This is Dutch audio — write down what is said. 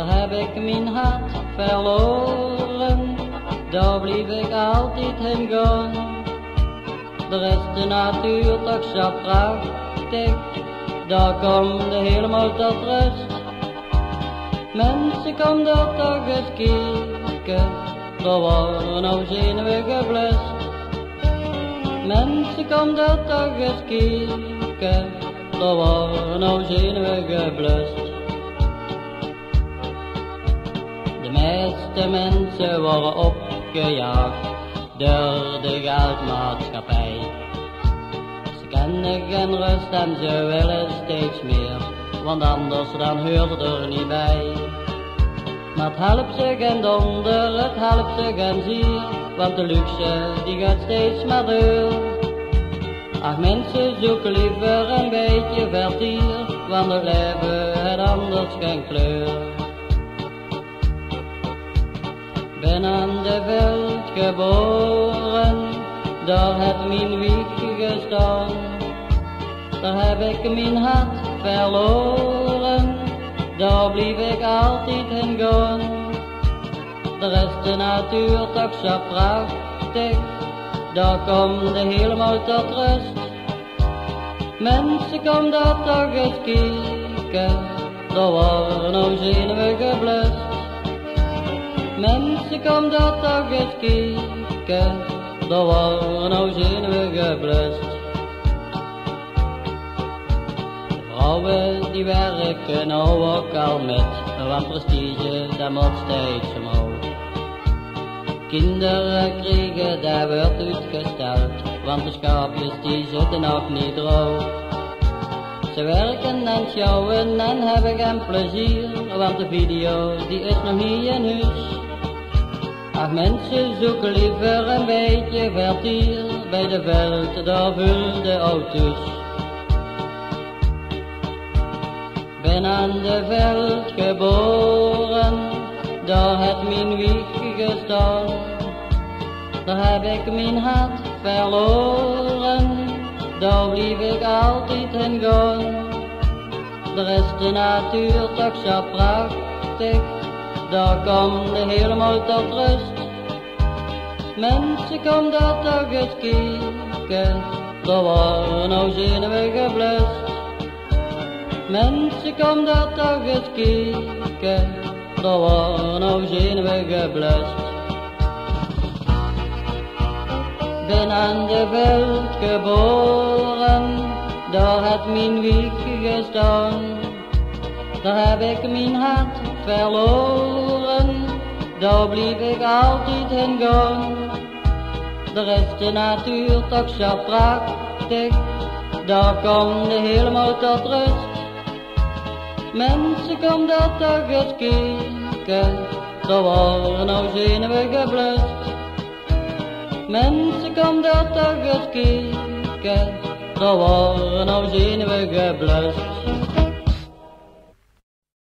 daar heb ik mijn hart verloren, daar blieb ik altijd heen gaan. Daar is de natuur toch zo prachtig, daar komt helemaal tot rust. Mensen, kom daar toch eens kijken, daar worden nou zenuwen geblust. Mensen, kom daar toch eens kijken, daar worden nou zenuwen geblust. De meeste mensen worden opgejaagd door de geldmaatschappij. Ze kennen geen rust en ze willen steeds meer, want anders dan hoort het er niet bij. Maar het helpt ze geen donder, het helpt ze geen zier, want de luxe die gaat steeds maar door. Ach, mensen zoeken liever een beetje vertier, want het leven heeft anders geen kleur. Ben aan de veld geboren, daar heeft mijn wieg gestaan. Daar heb ik mijn hart verloren, daar blieb ik altijd heen gaan. Daar is de natuur toch zo prachtig, daar komt helemaal tot rust. Mensen, kom daar toch eens kijken, daar worden nou zenuwen geblust. Mensen, kom daar toch eens kijken, daar worden nou zenuwen geblust. Vrouwen die werken nou ook al met, want prestige dat moet steeds omhoog. Kinderen krijgen, dat wordt uitgesteld, want de schaapjes die zitten nog niet droog. Ze werken en sjouwen en hebben geen plezier, want de video die is nog niet in huis. Ach, mensen zoeken liever een beetje vertier, bij de veld daar vulde auto's. Ben aan de veld geboren, daar heeft mijn wieg gestaan. Daar heb ik mijn hart verloren, daar blieb ik altijd heen gaan. Daar is de natuur toch zo prachtig, daar komt helemaal tot rust. Mensen, kom daar toch eens kijken, daar worden nou zenuwen geblust. Mensen, kom daar toch eens kijken, daar worden nou zenuwen geblust. Ben aan de veld geboren, daar heeft mijn wieg gestaan. Daar heb ik mijn hart verloren, daar blieb ik altijd heen gaan. Daar is de natuur toch zo prachtig, daar komt helemaal tot rust. Mensen, kom daar toch eens kijken, daar worden nou zenuwen geblust. Mensen, kom daar toch eens kijken, daar worden nou zenuwen geblust.